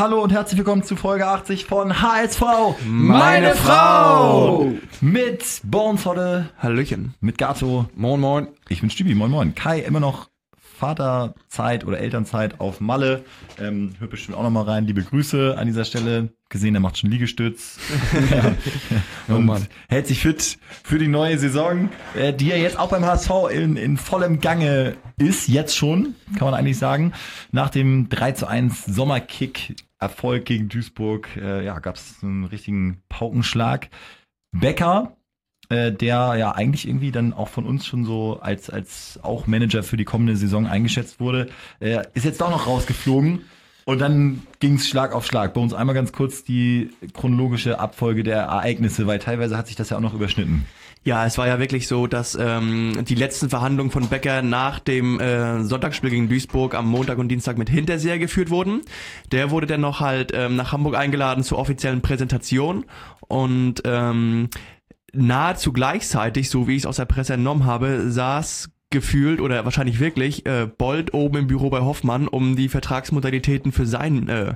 hallo und herzlich willkommen zu Folge 80 von HSV. Meine Frau! Mit Bones heute. Hallöchen. Mit Gato. Moin, moin. Ich bin Stübi, moin moin. Kai immer noch Vaterzeit oder Elternzeit auf Malle. Hört bestimmt auch noch mal rein. Liebe Grüße an dieser Stelle. Gesehen, er macht schon Liegestütz. Und hält sich fit für die neue Saison, die ja jetzt auch beim HSV in vollem Gange ist. Jetzt schon, kann man eigentlich sagen. Nach dem 3:1 Sommerkick-Erfolg gegen Duisburg gab es einen richtigen Paukenschlag. Becker, der ja eigentlich irgendwie dann auch von uns schon so als auch Manager für die kommende Saison eingeschätzt wurde, ist jetzt doch noch rausgeflogen. Und dann ging es Schlag auf Schlag. Bei uns einmal ganz kurz die chronologische Abfolge der Ereignisse, weil teilweise hat sich das ja auch noch überschnitten. Ja, es war ja wirklich so, dass die letzten Verhandlungen von Becker nach dem Sonntagsspiel gegen Duisburg am Montag und Dienstag mit Hinterseher geführt wurden. Der wurde dann noch halt nach Hamburg eingeladen zur offiziellen Präsentation und nahezu gleichzeitig, so wie ich es aus der Presse entnommen habe, saß gefühlt oder wahrscheinlich wirklich Bold oben im Büro bei Hoffmann, um die Vertragsmodalitäten für seinen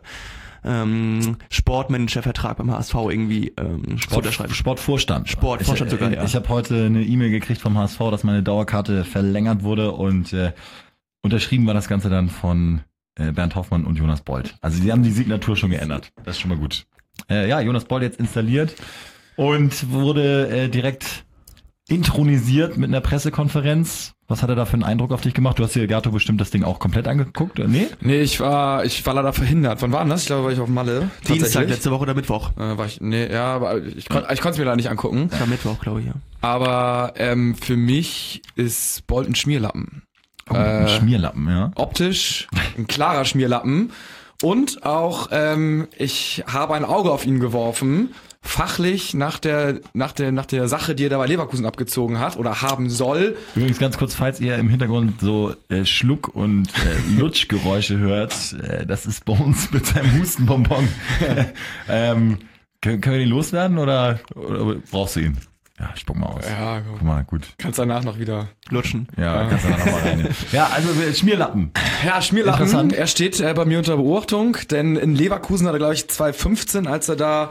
Sportmanager-Vertrag beim HSV irgendwie zu unterschreiben. Sportvorstand sogar, ja. Ich habe heute eine E-Mail gekriegt vom HSV, dass meine Dauerkarte verlängert wurde und unterschrieben war das Ganze dann von Bernd Hoffmann und Jonas Bold. Also die haben die Signatur schon geändert. Das ist schon mal gut. Jonas Bold jetzt installiert und wurde direkt intronisiert mit einer Pressekonferenz. Was hat er da für einen Eindruck auf dich gemacht? Du hast dir, Gato, bestimmt das Ding auch komplett angeguckt, oder? Nee? Nee, ich war leider verhindert. Wann war denn das? Ich glaube, war ich auf Malle. Dienstag, letzte Woche oder Mittwoch. Aber ich konnte es mir da nicht angucken. Ja, Mittwoch, glaube ich, ja. Aber für mich ist Bold ein Schmierlappen. Ein Schmierlappen, ja. Optisch ein klarer Schmierlappen. Und auch, ich habe ein Auge auf ihn geworfen, fachlich nach der Sache, die er da bei Leverkusen abgezogen hat oder haben soll. Übrigens ganz kurz, falls ihr im Hintergrund so Schluck- und Lutschgeräusche hört, das ist Bones mit seinem Hustenbonbon. Können wir den loswerden oder brauchst du ihn? Ja, spuck mal aus. Ja, guck mal, gut. Kannst danach noch wieder lutschen. Ja, kannst danach noch mal rein. Ja, also Schmierlappen. Ja, Schmierlappen. Er steht bei mir unter Beobachtung, denn in Leverkusen hat er, glaube ich, 2015, als er da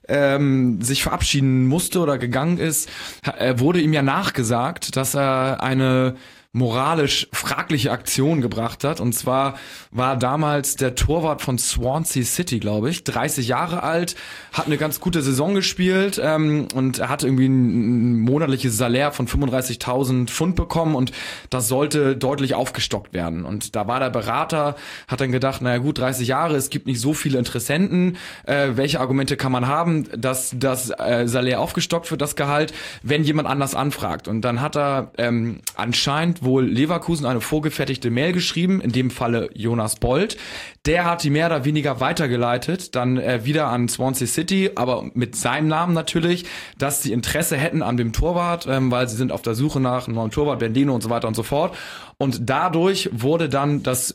sich verabschieden musste oder gegangen ist, wurde ihm ja nachgesagt, dass er eine moralisch fragliche Aktion gebracht hat. Und zwar war damals der Torwart von Swansea City, glaube ich, 30 Jahre alt, hat eine ganz gute Saison gespielt und er hat irgendwie ein monatliches Salär von 35.000 Pfund bekommen und das sollte deutlich aufgestockt werden. Und da war der Berater, hat dann gedacht, naja gut, 30 Jahre, es gibt nicht so viele Interessenten. Welche Argumente kann man haben, dass das Salär aufgestockt wird, das Gehalt, wenn jemand anders anfragt? Und dann hat er anscheinend wohl Leverkusen eine vorgefertigte Mail geschrieben, in dem Falle Jonas Bold. Der hat die mehr oder weniger weitergeleitet, dann wieder an Swansea City, aber mit seinem Namen natürlich, dass sie Interesse hätten an dem Torwart, weil sie sind auf der Suche nach einem neuen Torwart, Bernardino und so weiter und so fort. Und dadurch wurde dann das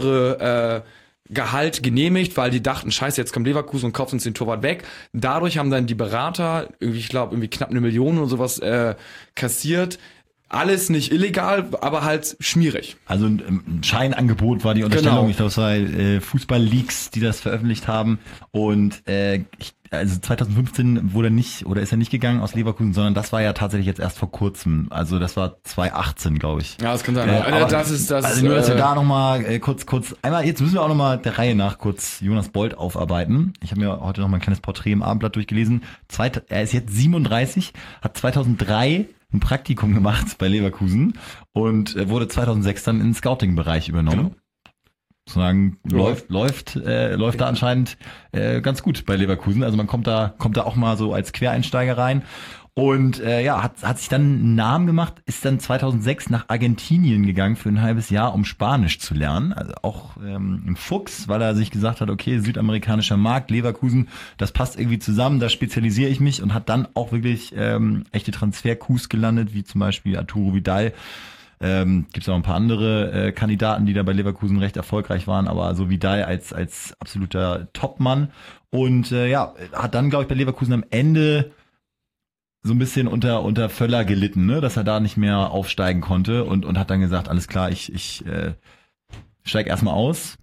höhere Gehalt genehmigt, weil die dachten, scheiße, jetzt kommt Leverkusen und kauft uns den Torwart weg. Dadurch haben dann die Berater, ich glaube, knapp 1 Million oder sowas kassiert. Alles nicht illegal, aber halt schmierig. Also ein Scheinangebot war die Unterstellung. Genau. Ich glaube, es war Fußball-Leaks, die das veröffentlicht haben. Und also 2015 wurde nicht oder ist er nicht gegangen aus Leverkusen, sondern das war ja tatsächlich jetzt erst vor kurzem. Also das war 2018, glaube ich. Ja, das kann sein. Also nur, dass wir da nochmal kurz einmal, jetzt müssen wir auch nochmal der Reihe nach kurz Jonas Bold aufarbeiten. Ich habe mir heute noch mal ein kleines Porträt im Abendblatt durchgelesen. Er ist jetzt 37, hat 2003 ein Praktikum gemacht bei Leverkusen und wurde 2006 dann in den Scouting-Bereich übernommen. Genau. Sozusagen läuft da anscheinend ganz gut bei Leverkusen. Also man kommt da auch mal so als Quereinsteiger rein. Und hat sich dann einen Namen gemacht, ist dann 2006 nach Argentinien gegangen für ein halbes Jahr, um Spanisch zu lernen. Also auch ein Fuchs, weil er sich gesagt hat, okay, südamerikanischer Markt, Leverkusen, das passt irgendwie zusammen, da spezialisiere ich mich und hat dann auch wirklich echte Transfer-Coups gelandet, wie zum Beispiel Arturo Vidal. Gibt es auch ein paar andere Kandidaten, die da bei Leverkusen recht erfolgreich waren, aber so Vidal als absoluter Topmann. Und hat dann, glaube ich, bei Leverkusen am Ende so ein bisschen unter Völler gelitten, ne, dass er da nicht mehr aufsteigen konnte und hat dann gesagt, alles klar, ich steig erstmal aus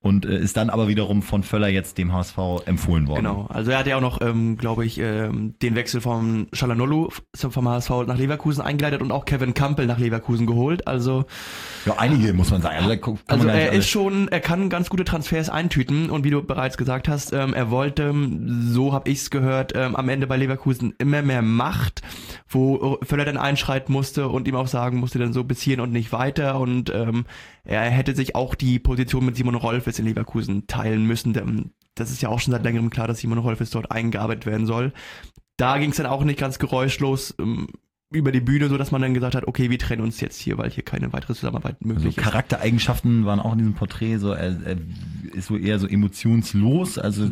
und ist dann aber wiederum von Völler jetzt dem HSV empfohlen worden. Genau, also er hat ja auch noch, glaube ich, den Wechsel vom Çalhanoğlu vom HSV nach Leverkusen eingeleitet und auch Kevin Campbell nach Leverkusen geholt, also ja, einige muss man sagen. Also er kann ganz gute Transfers eintüten und wie du bereits gesagt hast, er wollte, so habe ich's gehört, am Ende bei Leverkusen immer mehr Macht, wo Völler dann einschreiten musste und ihm auch sagen musste, dann so bis hierhin und nicht weiter und er hätte sich auch die Position mit Simon Rolfes in Leverkusen teilen müssen. Das ist ja auch schon seit längerem klar, dass Simon Rolfes dort eingearbeitet werden soll. Da ging es dann auch nicht ganz geräuschlos über die Bühne, so dass man dann gesagt hat, okay, wir trennen uns jetzt hier, weil hier keine weitere Zusammenarbeit möglich ist. Charaktereigenschaften waren auch in diesem Porträt so, er ist so eher so emotionslos, also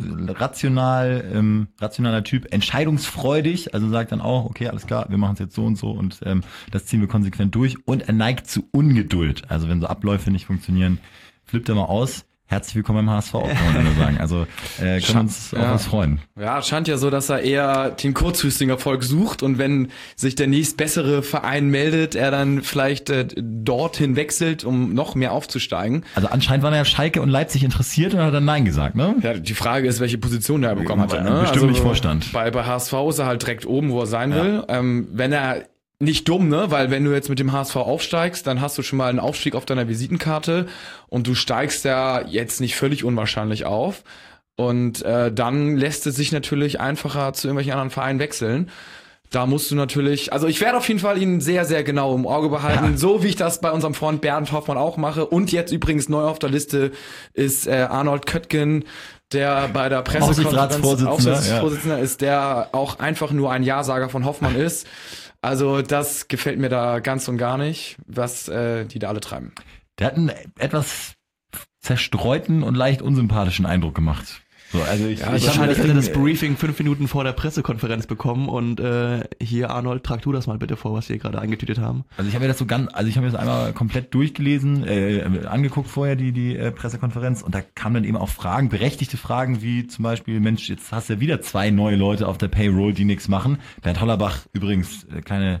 rationaler Typ, entscheidungsfreudig, also sagt dann auch, okay, alles klar, wir machen es jetzt so und so und das ziehen wir konsequent durch und er neigt zu Ungeduld, also wenn so Abläufe nicht funktionieren, flippt er mal aus. Herzlich willkommen beim HSV, kann man nur sagen. Also können wir uns auf was freuen. Ja, scheint ja so, dass er eher den kurzfristigen Erfolg sucht und wenn sich der nächstbessere Verein meldet, er dann vielleicht dorthin wechselt, um noch mehr aufzusteigen. Also anscheinend waren ja Schalke und Leipzig interessiert und hat dann Nein gesagt, ne? Ja, die Frage ist, welche Position der bekommen hatte. Ne? Bestimmt also nicht Vorstand. Bei HSV ist er halt direkt oben, wo er sein will. Wenn er nicht dumm, ne? Weil wenn du jetzt mit dem HSV aufsteigst, dann hast du schon mal einen Aufstieg auf deiner Visitenkarte und du steigst ja jetzt nicht völlig unwahrscheinlich auf. Und dann lässt es sich natürlich einfacher zu irgendwelchen anderen Vereinen wechseln. Da musst du natürlich, also ich werde auf jeden Fall ihn sehr, sehr genau im Auge behalten, so wie ich das bei unserem Freund Bernd Hoffmann auch mache. Und jetzt übrigens neu auf der Liste ist Arnold Köttgen, der bei der Pressekonferenz Aufsichtsratsvorsitzender ist, der auch einfach nur ein Ja-Sager von Hoffmann ist. Also das gefällt mir da ganz und gar nicht, was die da alle treiben. Der hat einen etwas zerstreuten und leicht unsympathischen Eindruck gemacht. So, also wahrscheinlich hat er das Briefing 5 Minuten vor der Pressekonferenz bekommen und hier Arnold, trag du das mal bitte vor, was wir gerade eingetütet haben. Also ich habe mir das einmal komplett durchgelesen, angeguckt vorher die Pressekonferenz und da kamen dann eben auch Fragen, berechtigte Fragen wie zum Beispiel, Mensch, jetzt hast du ja wieder 2 neue Leute auf der Payroll, die nichts machen. Bernd Hollerbach übrigens, kleine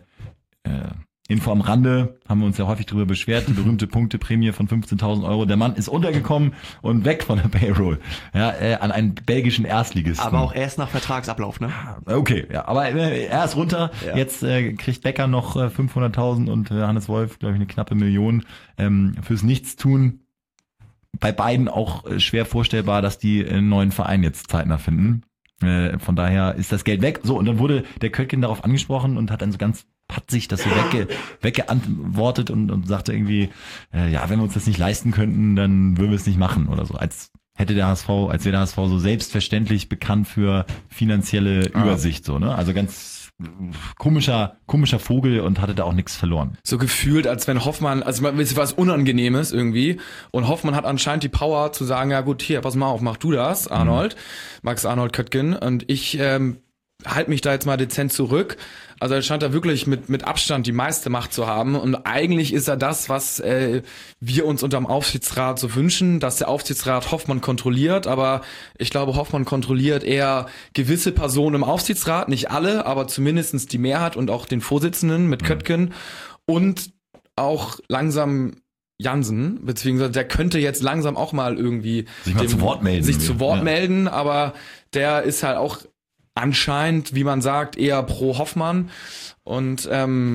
Info am Rande, haben wir uns ja häufig drüber beschwert, die berühmte Punkteprämie von 15.000 €. Der Mann ist untergekommen und weg von der Payroll, an einen belgischen Erstligisten. Aber auch erst nach Vertragsablauf, ne? Okay, ja, aber er ist runter. Ja. Jetzt kriegt Becker noch 500.000 und Hannes Wolf, glaube ich, eine knappe Million fürs Nichtstun. Bei beiden auch schwer vorstellbar, dass die einen neuen Verein jetzt zeitnah finden. Von daher ist das Geld weg. So, und dann wurde der Köttgen darauf angesprochen und hat dann so ganz patzig das so weggeantwortet und sagte irgendwie, wenn wir uns das nicht leisten könnten, dann würden wir es nicht machen oder so. Als wäre der HSV so selbstverständlich bekannt für finanzielle Übersicht, so, ne? Also ganz komischer Vogel und hatte da auch nichts verloren. So gefühlt, als wenn Hoffmann, also es war was Unangenehmes irgendwie und Hoffmann hat anscheinend die Power zu sagen, ja gut, hier, pass mal auf, mach du das, Arnold, Max Arnold Köttgen und ich halte mich da jetzt mal dezent zurück. Also er scheint da wirklich mit Abstand die meiste Macht zu haben und eigentlich ist er das, was wir uns unterm Aufsichtsrat so wünschen, dass der Aufsichtsrat Hoffmann kontrolliert, aber ich glaube, Hoffmann kontrolliert eher gewisse Personen im Aufsichtsrat, nicht alle, aber zumindestens die Mehrheit und auch den Vorsitzenden mit Köttgen und auch langsam Jansen, beziehungsweise der könnte jetzt langsam auch mal irgendwie sich zu Wort melden, aber der ist halt auch anscheinend, wie man sagt, eher pro Hoffmann und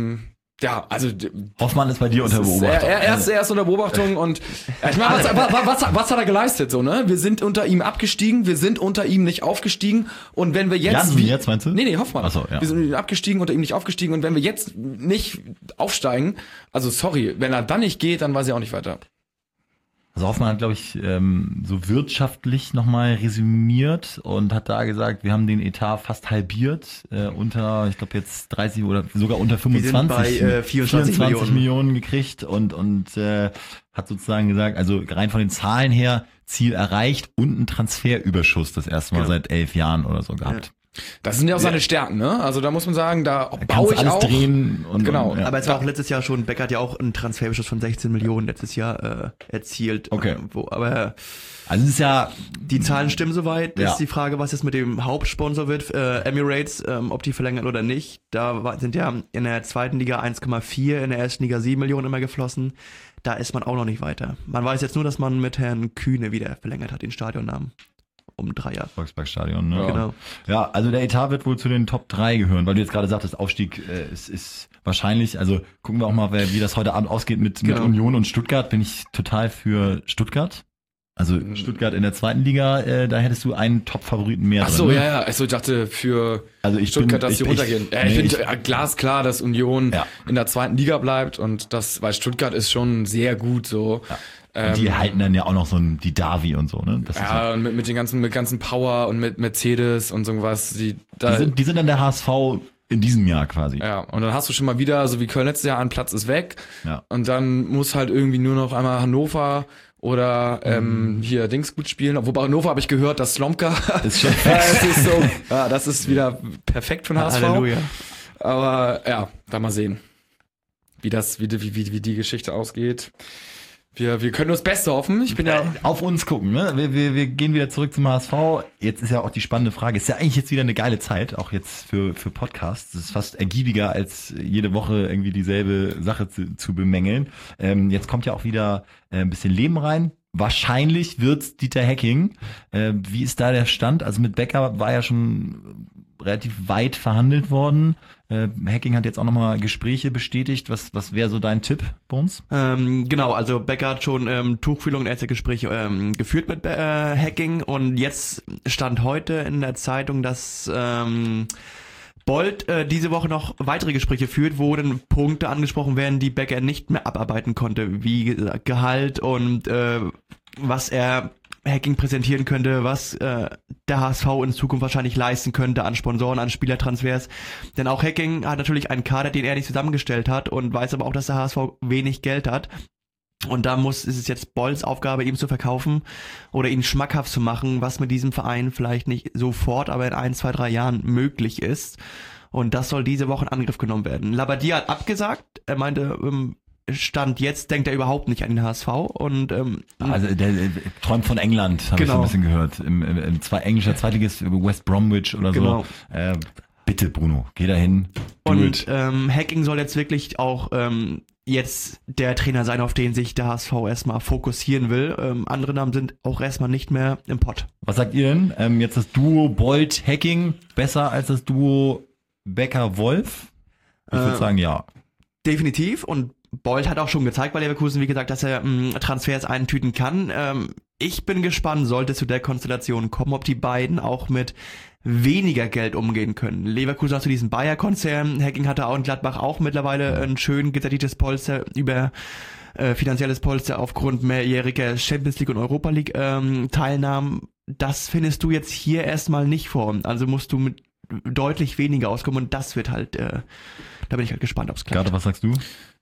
also Hoffmann ist bei dir unter Beobachtung. Er ist unter Beobachtung und ich meine, was hat er geleistet so, ne? Wir sind unter ihm abgestiegen, wir sind unter ihm nicht aufgestiegen und wenn wir jetzt Jansen jetzt meinst du? Nee, Hoffmann. Ach so, ja. Wir sind abgestiegen, unter ihm nicht aufgestiegen und wenn wir jetzt nicht aufsteigen, also sorry, wenn er dann nicht geht, dann weiß ich auch nicht weiter. Also Hoffmann hat, glaube ich, so wirtschaftlich nochmal resümiert und hat da gesagt, wir haben den Etat fast halbiert, unter, ich glaube jetzt 30 oder sogar unter 25, wir sind bei 24 Millionen gekriegt und hat sozusagen gesagt, also rein von den Zahlen her, Ziel erreicht und einen Transferüberschuss das erste Mal seit 11 Jahren oder so gehabt. Ja. Das sind ja auch seine Stärken, ne? Also da muss man sagen, da baue ich alles auch. Drehen und genau. Aber es war auch letztes Jahr schon, Becker hat ja auch einen Transferbeschuss von 16 Millionen letztes Jahr erzielt. Okay. Aber also es ist ja, die Zahlen stimmen soweit. Ist die Frage, was jetzt mit dem Hauptsponsor wird, Emirates, ob die verlängern oder nicht. Da sind ja in der zweiten Liga 1,4, in der ersten Liga 7 Millionen immer geflossen. da ist man auch noch nicht weiter. Man weiß jetzt nur, dass man mit Herrn Kühne wieder verlängert hat, den Stadionnamen. Um 3 Jahre. Volksparkstadion, ne? Ja. Genau. Ja, also der Etat wird wohl zu den Top 3 gehören, weil du jetzt gerade sagtest, Aufstieg ist wahrscheinlich, also gucken wir auch mal, wie das heute Abend ausgeht mit Union und Stuttgart, bin ich total für Stuttgart. Also Stuttgart in der 2. Liga, da hättest du einen Top-Favoriten mehr. Ach so, drin, ne? ja. Also ich dachte für also Stuttgart, dass sie runtergehen. Ich finde glasklar, dass Union in der 2. Liga bleibt und das, weil Stuttgart ist schon sehr gut so. Ja. Und die halten dann ja auch noch so die Davi und so, ne? Das ja, und mit ganzen Power und mit Mercedes und so was. Die sind dann der HSV in diesem Jahr quasi. Ja, und dann hast du schon mal wieder, so wie Köln letztes Jahr, ein Platz ist weg. Ja. Und dann muss halt irgendwie nur noch einmal Hannover oder hier Dings gut spielen. Wobei Hannover habe ich gehört, dass Slomka ist schon das ist so, ja, das ist wieder perfekt für den HSV. Halleluja. Aber ja, da mal sehen, wie die Geschichte ausgeht. Wir können nur das Beste hoffen. Ich bin ja auf uns gucken, ne? Wir gehen wieder zurück zum HSV. Jetzt ist ja auch die spannende Frage. Ist ja eigentlich jetzt wieder eine geile Zeit, auch jetzt für Podcasts. Das ist fast ergiebiger, als jede Woche irgendwie dieselbe Sache zu bemängeln. Jetzt kommt ja auch wieder ein bisschen Leben rein. Wahrscheinlich wird's Dieter Hecking. Wie ist da der Stand? Also mit Becker war ja schon relativ weit verhandelt worden. Hecking hat jetzt auch nochmal Gespräche bestätigt. Was wäre so dein Tipp, Bones? Genau, also Becker hat schon Tuchfühlung und erste Gespräche geführt mit Hecking und jetzt stand heute in der Zeitung, dass Bold diese Woche noch weitere Gespräche führt, wo dann Punkte angesprochen werden, die Becker nicht mehr abarbeiten konnte, wie Gehalt und was er Hecking präsentieren könnte, was der HSV in Zukunft wahrscheinlich leisten könnte an Sponsoren, an Spielertransfers. Denn auch Hecking hat natürlich einen Kader, den er nicht zusammengestellt hat und weiß aber auch, dass der HSV wenig Geld hat. Und da ist es jetzt Bolds Aufgabe, ihm zu verkaufen oder ihn schmackhaft zu machen, was mit diesem Verein vielleicht nicht sofort, aber in 1, 2, 3 Jahren möglich ist. Und das soll diese Woche in Angriff genommen werden. Labbadia hat abgesagt. Er meinte, Stand jetzt denkt er überhaupt nicht an den HSV und also der träumt von England, habe ich so ein bisschen gehört. Im englischer Zweitligist West Bromwich oder genau. So. Bitte Bruno, geh dahin. Und Hecking soll jetzt wirklich auch jetzt der Trainer sein, auf den sich der HSV erstmal fokussieren will. Andere Namen sind auch erstmal nicht mehr im Pott. Was sagt ihr denn? Jetzt das Duo Bold-Hecking besser als das Duo Becker-Wolf? Ich würde sagen, ja. Definitiv. Und Bold hat auch schon gezeigt bei Leverkusen, wie gesagt, dass er Transfers eintüten kann. Ich bin gespannt, sollte es zu der Konstellation kommen, ob die beiden auch mit weniger Geld umgehen können. Leverkusen hat zu diesem Bayer-Konzern, Hecking hatte auch in Gladbach auch mittlerweile ein schön gesättigtes Polster über finanzielles Polster aufgrund mehrjähriger Champions League und Europa League Teilnahmen. Das findest du jetzt hier erstmal nicht vor. Also musst du mit deutlich weniger auskommen und das wird halt, da bin ich halt gespannt, ob es klappt. Gerade, was sagst du?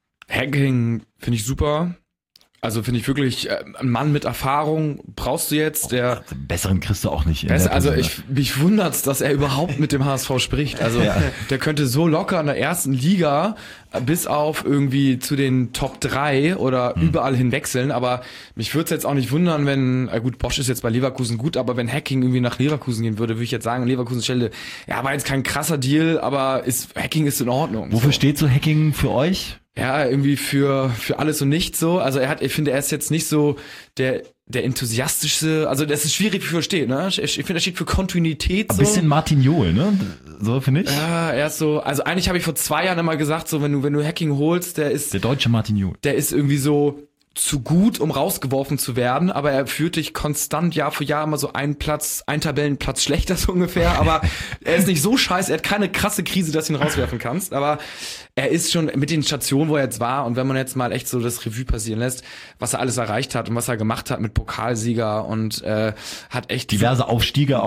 Hacking finde ich super. Also finde ich wirklich, ein Mann mit Erfahrung brauchst du jetzt, der... Besseren kriegst du auch nicht. Also mich wundert's, dass er überhaupt mit dem HSV spricht. Also der könnte so locker in der 1. Liga bis auf irgendwie zu den Top 3 oder überall hin wechseln. Aber mich würde es jetzt auch nicht wundern, wenn, gut, Bosch ist jetzt bei Leverkusen gut, aber wenn Hacking irgendwie nach Leverkusen gehen würde ich jetzt sagen, Leverkusen Stelle, ja, war jetzt kein krasser Deal, aber Hacking ist in Ordnung. Wofür steht so Hacking für euch? Ja, irgendwie für alles und nichts so. Also ich finde, er ist jetzt nicht so der enthusiastischste, also das ist schwierig zu verstehen, ne? Ich finde, er steht für Kontinuität. Ein bisschen Martin Jol, ne? So finde ich. Ja, er ist so, also eigentlich habe ich vor 2 Jahren immer gesagt, so wenn du Hacking holst, der deutsche Martin Jol. Der ist irgendwie so zu gut, um rausgeworfen zu werden, aber er führt dich konstant Jahr für Jahr immer so ein Tabellenplatz schlechter so ungefähr, aber er ist nicht so scheiße, er hat keine krasse Krise, dass du ihn rauswerfen kannst, aber er ist schon mit den Stationen, wo er jetzt war und wenn man jetzt mal echt so das Revue passieren lässt, was er alles erreicht hat und was er gemacht hat mit Pokalsieger und hat echt diverse Aufstiege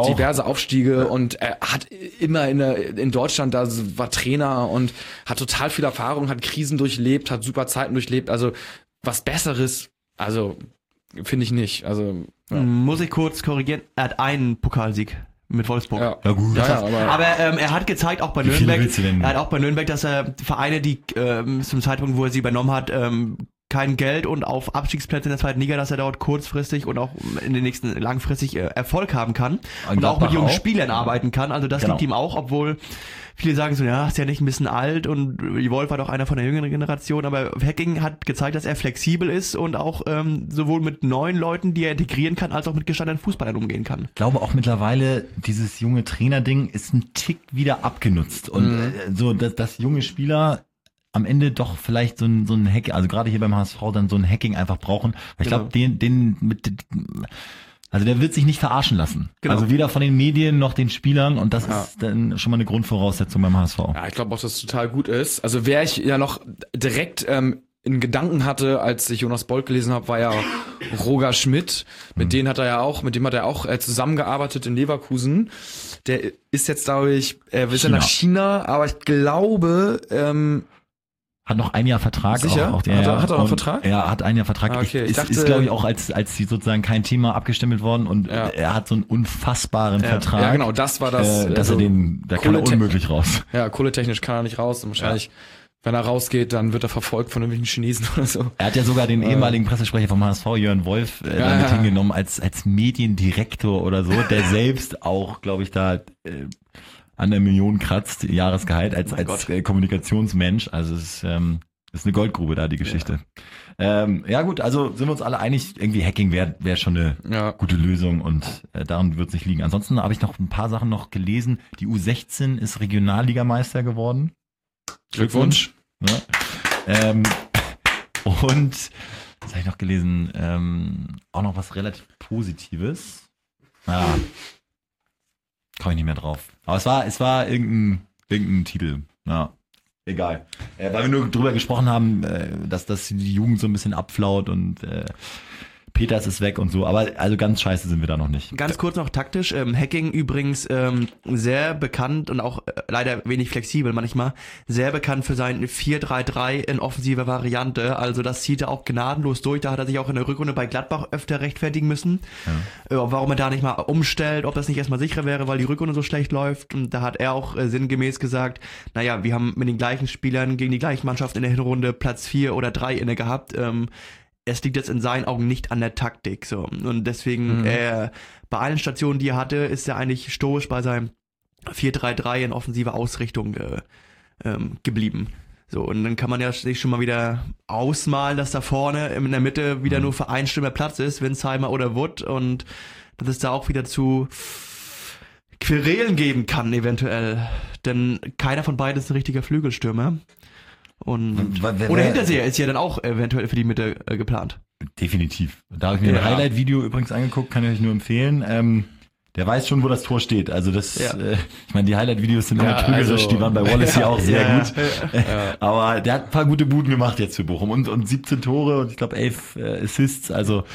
und er hat immer in Deutschland, da war Trainer und hat total viel Erfahrung, hat Krisen durchlebt, hat super Zeiten durchlebt, also was Besseres, also finde ich nicht. Also muss ich kurz korrigieren, er hat einen Pokalsieg mit Wolfsburg. Ja gut. Aber er hat gezeigt, auch bei Nürnberg, dass er Vereine, die zum Zeitpunkt, wo er sie übernommen hat, kein Geld und auf Abstiegsplätze in der zweiten Liga, dass er dort kurzfristig und auch in den nächsten langfristig Erfolg haben kann und auch mit jungen Spielern arbeiten kann. Also das liegt ihm auch, obwohl viele sagen so, ja, ist ja nicht ein bisschen alt und Wolf war doch einer von der jüngeren Generation, aber Hacking hat gezeigt, dass er flexibel ist und auch sowohl mit neuen Leuten, die er integrieren kann, als auch mit gestandenen Fußballern umgehen kann. Ich glaube auch mittlerweile, dieses junge Trainerding ist ein Tick wieder abgenutzt und so, dass junge Spieler am Ende doch vielleicht so ein Hack, also gerade hier beim HSV dann so ein Hacking einfach brauchen. Ich glaube, also der wird sich nicht verarschen lassen. Genau. Also weder von den Medien noch den Spielern und das ist dann schon mal eine Grundvoraussetzung beim HSV. Ja, ich glaube auch, dass es total gut ist. Also wer ich ja noch direkt in Gedanken hatte, als ich Jonas Bolt gelesen habe, war ja Roger Schmidt. Mit dem hat er auch zusammengearbeitet in Leverkusen. Der ist jetzt, glaube ich, ist ja nach China, aber ich glaube, hat noch ein Jahr Vertrag. Sicher? Hat er noch einen Vertrag? Ja, hat ein Jahr Vertrag. Okay. Ist glaube ich auch als die sozusagen kein Thema abgestempelt worden und er hat so einen unfassbaren Vertrag. Ja, genau, das war das. Dass da kann er unmöglich raus. Ja, kohletechnisch kann er nicht raus und wahrscheinlich, wenn er rausgeht, dann wird er verfolgt von irgendwelchen Chinesen oder so. Er hat ja sogar den ehemaligen Pressesprecher vom HSV, Jörn Wolf, damit hingenommen als Mediendirektor oder so, der selbst auch, glaube ich, da an der Million kratzt, Jahresgehalt als Kommunikationsmensch. Also es ist eine Goldgrube da, die Geschichte. Ja gut, also sind wir uns alle einig, irgendwie Hacking wäre schon eine gute Lösung und daran wird es nicht liegen. Ansonsten habe ich noch ein paar Sachen noch gelesen. Die U16 ist Regionalligameister geworden. Glückwunsch. Ja. Und was habe ich noch gelesen? Auch noch was relativ Positives. Komme ich nicht mehr drauf. Aber es war irgendein Titel. Ja, egal. Weil wir nur drüber gesprochen haben, dass die Jugend so ein bisschen abflaut und Peters ist weg und so, aber also ganz scheiße sind wir da noch nicht. Ganz kurz noch taktisch, Hacking übrigens sehr bekannt und auch leider wenig flexibel manchmal, sehr bekannt für sein 4-3-3 in offensiver Variante, also das zieht er auch gnadenlos durch, da hat er sich auch in der Rückrunde bei Gladbach öfter rechtfertigen müssen, warum er da nicht mal umstellt, ob das nicht erstmal sicherer wäre, weil die Rückrunde so schlecht läuft und da hat er auch sinngemäß gesagt, naja, wir haben mit den gleichen Spielern gegen die gleichen Mannschaften in der Hinrunde Platz 4 oder 3 inne gehabt, es liegt jetzt in seinen Augen nicht an der Taktik, so. Und deswegen, bei allen Stationen, die er hatte, ist er eigentlich stoisch bei seinem 4-3-3 in offensiver Ausrichtung geblieben. So, und dann kann man ja sich schon mal wieder ausmalen, dass da vorne in der Mitte wieder nur für einen Stürmer Platz ist, Winsheimer oder Wood, und dass es da auch wieder zu Querelen geben kann, eventuell. Denn keiner von beiden ist ein richtiger Flügelstürmer. Oder Hinterseher ist ja dann auch eventuell für die Mitte geplant. Definitiv. Da habe ich mir ein Highlight-Video übrigens angeguckt, kann ich euch nur empfehlen. Der weiß schon, wo das Tor steht. Also ich meine, die Highlight-Videos sind immer trügerisch, die waren bei Wallace hier auch sehr gut. Aber der hat ein paar gute Buden gemacht jetzt für Bochum und 17 Tore und ich glaube 11 Assists. Also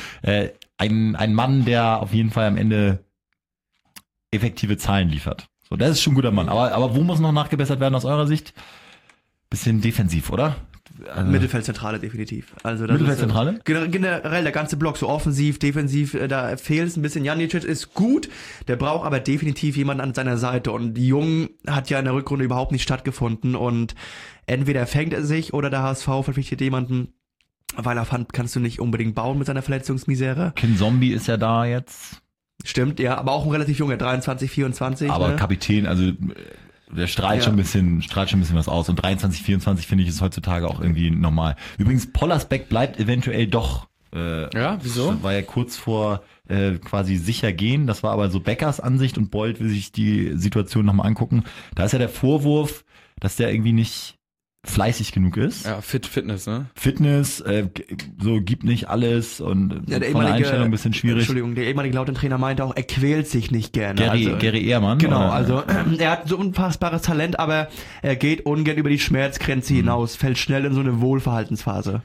ein Mann, der auf jeden Fall am Ende effektive Zahlen liefert. So, das ist schon ein guter Mann. Aber wo muss noch nachgebessert werden aus eurer Sicht? Bisschen defensiv, oder? Also Mittelfeldzentrale definitiv. Also das Mittelfeldzentrale? Generell der ganze Block, so offensiv, defensiv, da fehlt es ein bisschen. Janicic ist gut, der braucht aber definitiv jemanden an seiner Seite und die Jungen hat ja in der Rückrunde überhaupt nicht stattgefunden und entweder fängt er sich oder der HSV verpflichtet jemanden, weil auf Hand kannst du nicht unbedingt bauen mit seiner Verletzungsmisere. Zombie ist ja da jetzt. Stimmt, ja, aber auch ein relativ junger, 23, 24. Aber Kapitän, also der strahlt schon ein bisschen was aus. Und 23, 24 finde ich ist heutzutage auch irgendwie normal. Übrigens, Pollersbeck bleibt eventuell doch. Wieso? War ja kurz vor quasi sicher gehen. Das war aber so Beckers Ansicht und Bolt will sich die Situation nochmal angucken. Da ist ja der Vorwurf, dass der irgendwie nicht fleißig genug ist. Ja, Fitness, ne? Fitness, so gibt nicht alles und von der Einstellung ein bisschen schwierig. Entschuldigung, der ehemalige Lautern-Trainer meinte auch, er quält sich nicht gerne. Gary Ehrmann. Genau, oder? Also er hat so unfassbares Talent, aber er geht ungern über die Schmerzgrenze hinaus, fällt schnell in so eine Wohlverhaltensphase.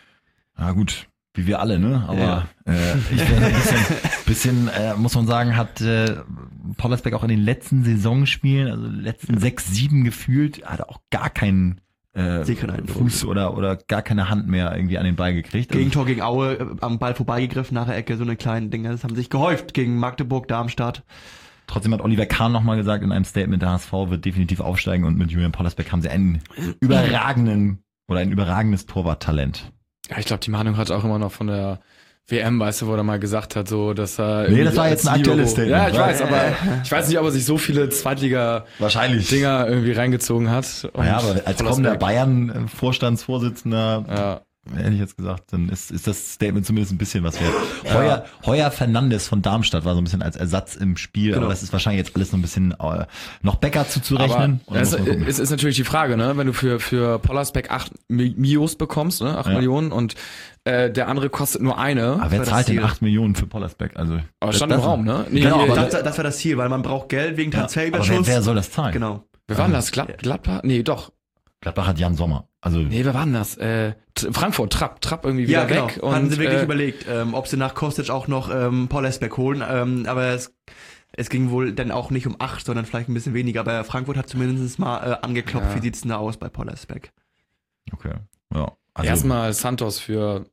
Ja gut, wie wir alle, ne? Aber ich finde ein bisschen muss man sagen, hat Pollersbeck auch in den letzten Saisonspielen, also letzten 6, 7 gefühlt, hat er auch gar keinen Fuß oder gar keine Hand mehr irgendwie an den Ball gekriegt. Gegentor gegen Aue, am Ball vorbeigegriffen, nach der Ecke, so eine kleine Dinge, das haben sich gehäuft gegen Magdeburg, Darmstadt. Trotzdem hat Oliver Kahn nochmal gesagt in einem Statement, der HSV wird definitiv aufsteigen und mit Julian Pollersbeck haben sie ein überragendes Torwarttalent. Ja, ich glaube, die Meinung hat auch immer noch von der WM, weißt du, wo er mal gesagt hat, so, dass er... Nee, das war jetzt ein aktuelles Statement. Ja, ich weiß, aber ich weiß nicht, ob er sich so viele Zweitliga-Dinger irgendwie reingezogen hat. Ja, aber als kommender Bayern-Vorstandsvorsitzender... Hätte ich jetzt gesagt, dann ist das Statement zumindest ein bisschen was wert. Heuer Fernandes von Darmstadt war so ein bisschen als Ersatz im Spiel, aber das ist wahrscheinlich jetzt alles noch ein bisschen noch Becker zuzurechnen. Aber es ist natürlich die Frage, ne, wenn du für Pollersbeck 8 Mios bekommst, ne, 8 Millionen und der andere kostet nur eine. Aber wer zahlt denn 8 Millionen für Pollersbeck? Also aber stand im Raum, ne? Nee, genau, aber das war das Ziel, weil man braucht Geld wegen Transferüberschuss. Aber wer soll das zahlen? Genau. Wer war denn das? Gladbach? Nee, doch. Gladbach hat Jan Sommer. Also nee, wer war denn das? Frankfurt, Trapp irgendwie wieder weg. Und hatten sie wirklich überlegt, ob sie nach Kostic auch noch Pollersbeck holen, aber es ging wohl dann auch nicht um 8, sondern vielleicht ein bisschen weniger, aber Frankfurt hat zumindest mal angeklopft, wie sieht's denn da aus bei Pollersbeck. Okay, ja. Also, erstmal Santos für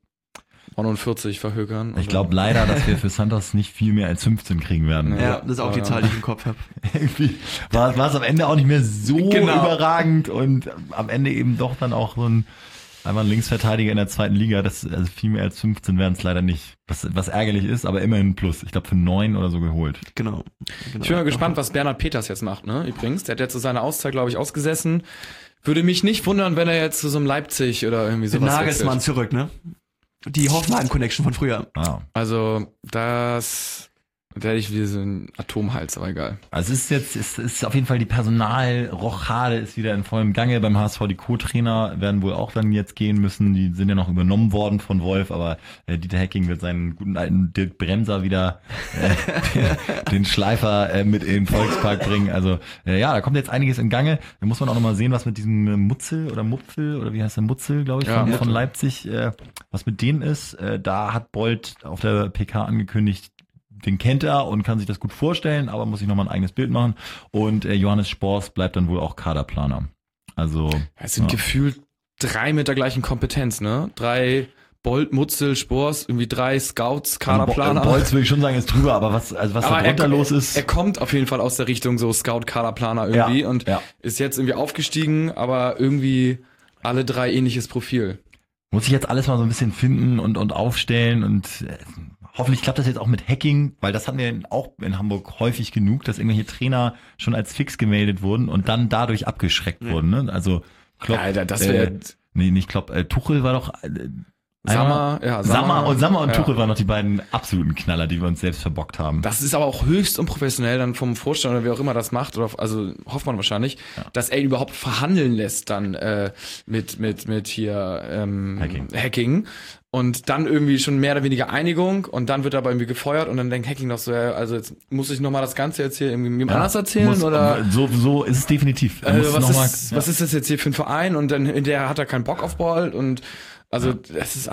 49 verhökern. Ich glaube leider, dass wir für Santos nicht viel mehr als 15 kriegen werden. Ja, das ist auch die Zahl, die ich im Kopf habe. Irgendwie war es am Ende auch nicht mehr so überragend und am Ende eben doch dann auch so einmal ein Linksverteidiger in der zweiten Liga. Also viel mehr als 15 werden es leider nicht. Was ärgerlich ist, aber immerhin ein Plus. Ich glaube für 9 oder so geholt. Genau. Ich bin mal gespannt, was Bernhard Peters jetzt macht, ne? Übrigens, der hat jetzt so seine Auszeit, glaube ich, ausgesessen. Würde mich nicht wundern, wenn er jetzt zu so einem Leipzig oder irgendwie sowas Nagelsmann zurück, ne? Die Hoffenheim-Connection von früher. Ah. Also, das werde ich wie so ein Atomhals, aber egal. Also es ist auf jeden Fall die Personalrochade ist wieder in vollem Gange. Beim HSV die Co-Trainer werden wohl auch dann jetzt gehen müssen. Die sind ja noch übernommen worden von Wolf, aber Dieter Hecking wird seinen guten alten Dirk Bremser wieder den Schleifer mit in den Volkspark bringen. Also da kommt jetzt einiges in Gange. Da muss man auch nochmal sehen, was mit diesem Mupfel oder wie heißt der Mutzel, glaube ich, von Leipzig, was mit denen ist. Da hat Bold auf der PK angekündigt, den kennt er und kann sich das gut vorstellen, aber muss sich nochmal ein eigenes Bild machen. Und Johannes Spors bleibt dann wohl auch Kaderplaner. Also es sind gefühlt 3 mit der gleichen Kompetenz, ne? 3 Bold, Mutzel, Spors, irgendwie 3 Scouts, Kaderplaner. Bolz würde ich schon sagen, ist drüber, aber was da drunter los ist. Er kommt auf jeden Fall aus der Richtung so Scout, Kaderplaner irgendwie und ist jetzt irgendwie aufgestiegen, aber irgendwie alle 3 ähnliches Profil. Muss ich jetzt alles mal so ein bisschen finden und aufstellen und hoffentlich klappt das jetzt auch mit Hacking, weil das hatten wir auch in Hamburg häufig genug, dass irgendwelche Trainer schon als fix gemeldet wurden und dann dadurch abgeschreckt wurden. Ne? Also Klopp, Alter, das wäre nicht Klopp, Tuchel war doch Sammer und Tuchel waren noch die beiden absoluten Knaller, die wir uns selbst verbockt haben. Das ist aber auch höchst unprofessionell dann vom Vorstand oder wer auch immer das macht, oder also hofft man wahrscheinlich, dass er ihn überhaupt verhandeln lässt dann mit hier Hacking und dann irgendwie schon mehr oder weniger Einigung und dann wird er aber irgendwie gefeuert und dann denkt Hacking noch so, also jetzt muss ich nochmal das Ganze jetzt hier irgendwie anders erzählen oder so ist es definitiv. Was ist das jetzt hier für ein Verein und dann hinterher hat er keinen Bock auf Ball und also das ist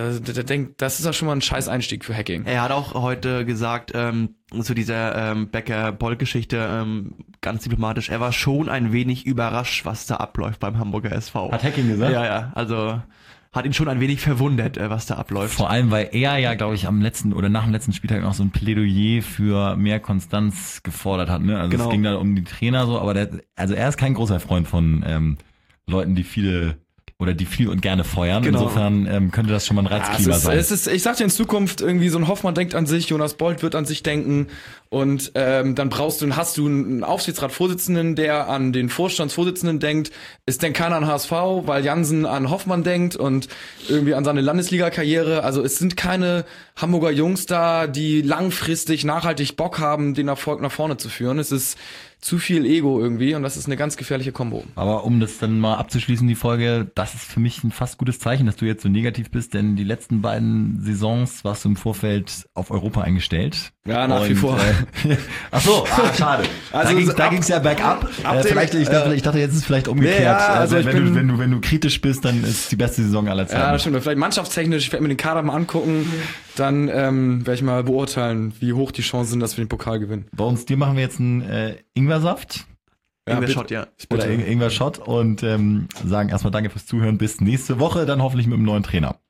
ja schon mal ein scheiß Einstieg für Hacking. Er hat auch heute gesagt, zu dieser Becker-Boll-Geschichte, ganz diplomatisch, er war schon ein wenig überrascht, was da abläuft beim Hamburger SV. Hat Hacking gesagt? Ja, also hat ihn schon ein wenig verwundert, was da abläuft. Vor allem, weil er ja, glaube ich, nach dem letzten Spieltag noch so ein Plädoyer für mehr Konstanz gefordert hat. Ne? Also es ging da um die Trainer so, aber er ist kein großer Freund von Leuten, die viel und gerne feuern. Genau. Insofern könnte das schon mal ein Reizklima sein. Ich sag dir in Zukunft irgendwie so ein Hoffmann denkt an sich, Jonas Bold wird an sich denken und dann hast du einen Aufsichtsratsvorsitzenden, der an den Vorstandsvorsitzenden denkt. Es denkt keiner an HSV, weil Jansen an Hoffmann denkt und irgendwie an seine Landesliga-Karriere. Also es sind keine Hamburger Jungs da, die langfristig nachhaltig Bock haben, den Erfolg nach vorne zu führen. Es ist zu viel Ego irgendwie und das ist eine ganz gefährliche Kombo. Aber um das dann mal abzuschließen, die Folge, das ist für mich ein fast gutes Zeichen, dass du jetzt so negativ bist, denn die letzten beiden Saisons warst du im Vorfeld auf Europa eingestellt. Ja, nach wie vor. Ach so, schade. Also da ging's ja bergab. Ich dachte, jetzt ist es vielleicht umgekehrt. Ja, also wenn du kritisch bist, dann ist es die beste Saison aller Zeiten. Ja, das stimmt. Vielleicht mannschaftstechnisch, ich werde mir den Kader mal angucken, dann werde ich mal beurteilen, wie hoch die Chancen sind, dass wir den Pokal gewinnen. Bei uns, dir machen wir jetzt einen Ingwersaft. Ingwer-Shot, ja. Oder Ingwer-Shot und sagen erstmal danke fürs Zuhören. Bis nächste Woche, dann hoffentlich mit einem neuen Trainer.